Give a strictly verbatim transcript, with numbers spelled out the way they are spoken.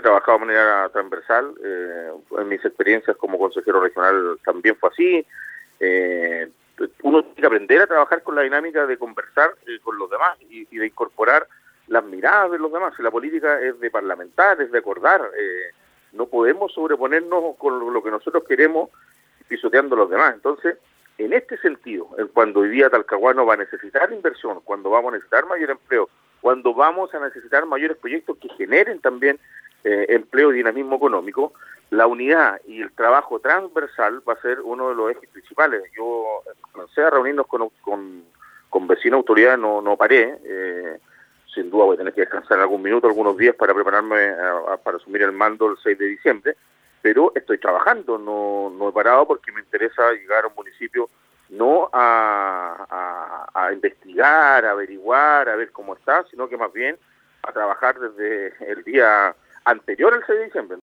trabajado de manera transversal, eh, en mis experiencias como consejero regional también fue así. Eh, uno tiene que aprender a trabajar con la dinámica de conversar eh, con los demás y, y de incorporar las miradas de los demás. Si la política es de parlamentar, es de acordar, eh, no podemos sobreponernos con lo que nosotros queremos pisoteando a los demás. Entonces, en este sentido, en cuando hoy día Talcahuano va a necesitar inversión, cuando vamos a necesitar mayor empleo, cuando vamos a necesitar mayores proyectos que generen también eh, empleo y dinamismo económico, la unidad y el trabajo transversal va a ser uno de los ejes principales. Yo comencé a reunirnos con, con, con vecinos, autoridades, no, no paré. Eh, sin duda voy a tener que descansar algún minuto, algunos días para prepararme a, a, para asumir el mando el seis de diciembre, pero estoy trabajando, no, no he parado porque me interesa llegar a un municipio no a, a, a investigar, a averiguar, a ver cómo está, sino que más bien a trabajar desde el día anterior al seis de diciembre.